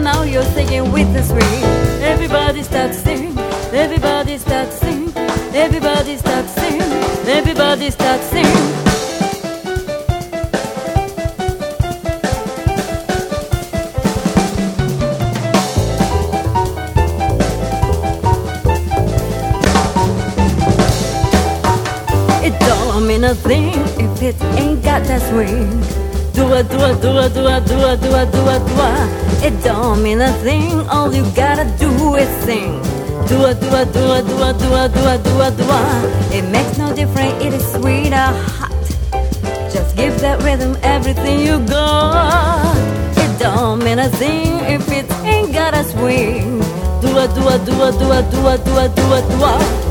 now you're singing with the swing. Everybody start to sing, everybody start to sing, everybody start to sing, everybody start to sing. It don't mean a thing if it ain't got that swing. Do-a, do-a, do-a, do-a, do-a, do-a, do-a, do-a. It don't mean a thing, all you gotta do is sing. Do-a, do-a, do-a, do-a, do-a, do-a, do-a, do-a. It makes no difference, it is sweet or hot. Just give that rhythm everything you got. It don't mean a thing if it ain't got a swing. Do-a, do-a, do-a, do-a, do-a, do-a, do-a, do-a.